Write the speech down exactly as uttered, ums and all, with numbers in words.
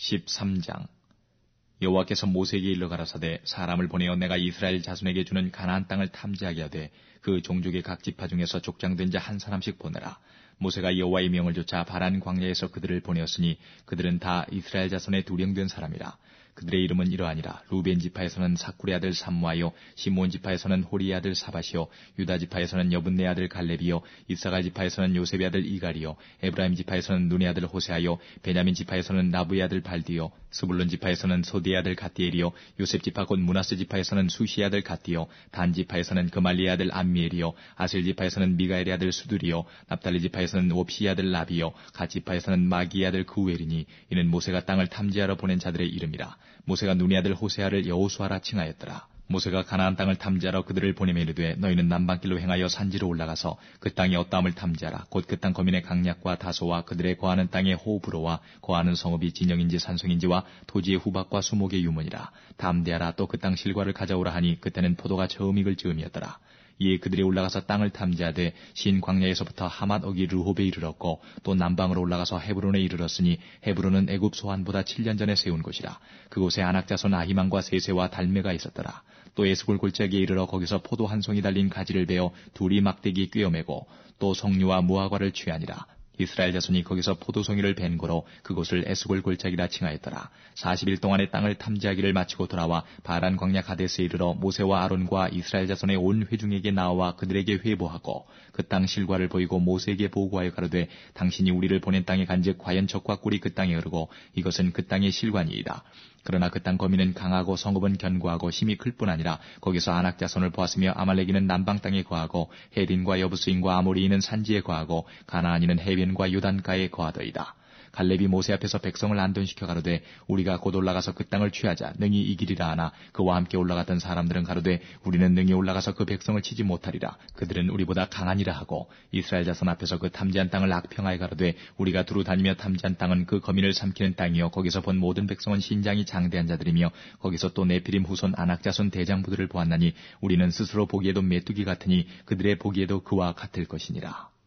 십삼 장. 여호와께서 모세에게 일러 가라사대 사람을 보내어 내가 이스라엘 자손에게 주는 가나안 땅을 탐지하게 하되 그 종족의 각 지파 중에서 족장된 자 한 사람씩 보내라. 모세가 여호와의 명을 좇아 바란 광야에서 그들을 보내었으니 그들은 다 이스라엘 자손의 두령된 사람이라. 그들의 이름은 이러하니라. 루벤 지파에서는 사쿨의 아들 삼무아요, 시므온 지파에서는 호리의 아들 사밧이요, 유다 지파에서는 여분네 아들 갈렙이요, 이사갈 지파에서는 요셉의 아들 이갈이요, 에브라임 지파에서는 눈의 아들 호세아요, 베냐민 지파에서는 나부의 아들 발디요, 스불론 지파에서는 소디의 아들 갓디엘이요, 요셉 지파 곧 므낫세 지파에서는 수시의 아들 갓디요, 단 지파에서는 그말리의 아들 암미엘이요, 아셀 지파에서는 미가엘의 아들 수두리요, 납달리 지파에서는 옵시의 아들 라비요, 갓 지파에서는 마기의 아들 구엘이니 이는 모세가 땅을 탐지하러 보낸 자들의 이름이라. 모세가 눈의 아들 호세아를 여호수아라 칭하였더라. 모세가 가나안 땅을 탐지하러 그들을 보내매 이르되 너희는 남방길로 행하여 산지로 올라가서 그 땅의 어떠함을 탐지하라. 곧 그 땅 거민의 강약과 다소와 그들의 거하는 땅의 호브로와 거하는 성읍이 진영인지 산성인지와 토지의 후박과 수목의 유문이라. 담대하라. 또 그 땅 실과를 가져오라 하니 그때는 포도가 처음 익을 즈음이었더라. 이에 그들이 올라가서 땅을 탐지하되 신 광야에서부터 하맛 어기 르홉에 이르렀고 또 남방으로 올라가서 헤브론에 이르렀으니 헤브론은 애굽 소환보다 칠 년 전에 세운 곳이라. 그곳에 아낙자손 아히만과 세세와 달메가 있었더라. 또 에스골 골짜기에 이르러 거기서 포도 한 송이 달린 가지를 베어 둘이 막대기 꿰어매고 또 석류와 무화과를 취하니라. 이스라엘 자손이 거기서 포도송이를 벤 고로 그곳을 에스골 골짜기라 칭하였더라. 사십 일 동안의 땅을 탐지하기를 마치고 돌아와 바란 광야 가데스에 이르러 모세와 아론과 이스라엘 자손의 온 회중에게 나와 그들에게 회보하고 그 땅 실과를 보이고 모세에게 보고하여 가로되 당신이 우리를 보낸 땅에 간즉 과연 적과 꿀이 그 땅에 흐르고 이것은 그 땅의 실관이이다. 그러나 그 땅 거민은 강하고 성읍은 견고하고 힘이 클 뿐 아니라 거기서 아낙 자손을 보았으며 아말렉이는 남방 땅에 거하고 헤린과 여부스인과 아모리인은 산지에 거하고 가나안인은 해변과 요단가에 거하더이다. 갈렙이 모세 앞에서 백성을 안돈시켜 가로되 우리가 곧 올라가서 그 땅을 취하자 능히 이기리라 하나 그와 함께 올라갔던 사람들은 가로되 우리는 능히 올라가서 그 백성을 치지 못하리라. 그들은 우리보다 강하니라 하고 이스라엘 자손 앞에서 그 탐지한 땅을 악평하여 가로되 우리가 두루 다니며 탐지한 땅은 그 거민을 삼키는 땅이요 거기서 본 모든 백성은 신장이 장대한 자들이며 거기서 또 네피림 후손 아낙 자손 대장부들을 보았나니 우리는 스스로 보기에도 메뚜기 같으니 그들의 보기에도 그와 같을 것이니라.